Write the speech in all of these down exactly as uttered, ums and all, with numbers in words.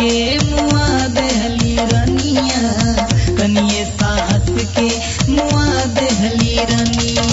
के मुआ देहली रनिया, तनिए साहस के मुआ देहली रनिया।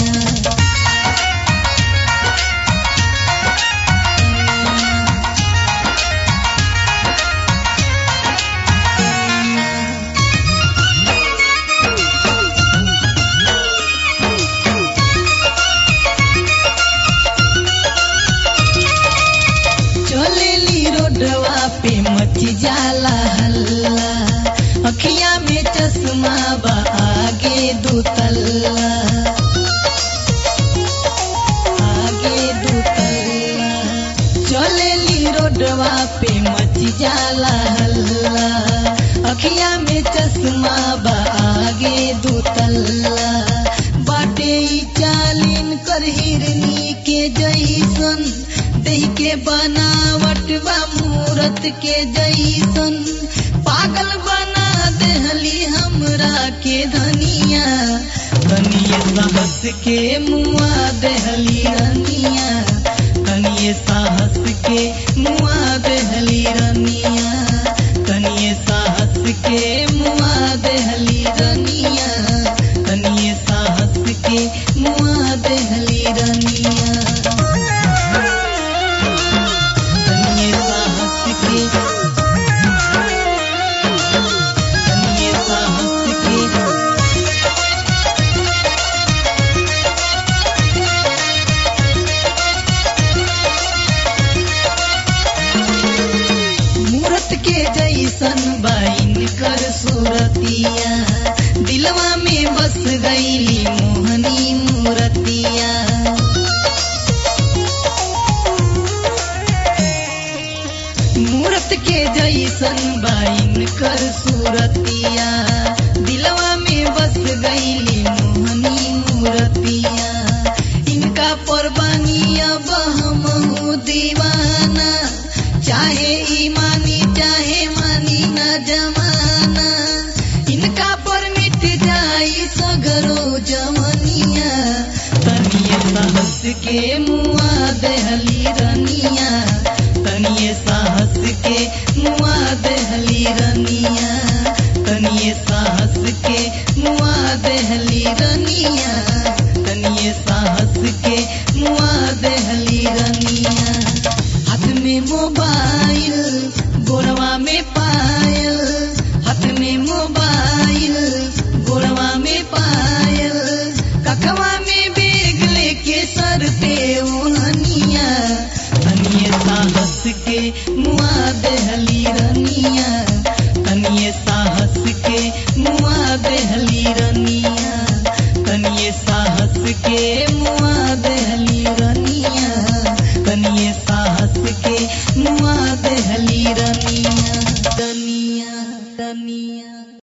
रोडवा पे मची जाला हल्ला, अखिया में चश्मा बा आगे दो तल्ला, आगे दो तल्ला। चलेली रोडवा पे मची जाला हल्ला, अखिया में चश्मा बा आगे दो तल्ला। बाटे चालीन कर हिरनी के जैसन, देह के बनावट बा मूरत के जैसन। पागल बना देहली हमरा के धनिया, तनिए साहस के मुआ देहली रनिया, तनिए साहस के मुआ देहली रनिया, तनिए साहस के मुआ देहली रनिया, तनिए साहस के मुआ देहली रनिया। जैसन बाइन कर सूरतिया, दिलवा में बस गईली मोहनी मूरतिया। मूरत के जैसन बाइन कर सूरतिया, दिलवा में बस गईली मोहनी मूरतिया। इनका परवानी अब हम दीवाना, चाहे ईमानी चाहे मानी न जमाना। इनका पर मिट जाई सगरो जवनिया, तनिए साहस के मुआ देहली रनिया, तनिए साहस के मुआ देहली रनिया, तनिए साहस के मुआ देहली रनिया, तनिए साहस के मुआ देहली रनिया। हाथ में मोबाइल गोरवा में पायल, हाथ में मोबाइल गोरवा में पायल, कखवा में बेग लेके सर पे ओढ़निया, तनिए साहस के मुआ देहली रनिया, तनिए साहस के मुआ देहली रनिया, तनिए साहस के मुआ देहली रनिया, तनिए साहस के मुआ देहली रनिया, रनिया, रनिया।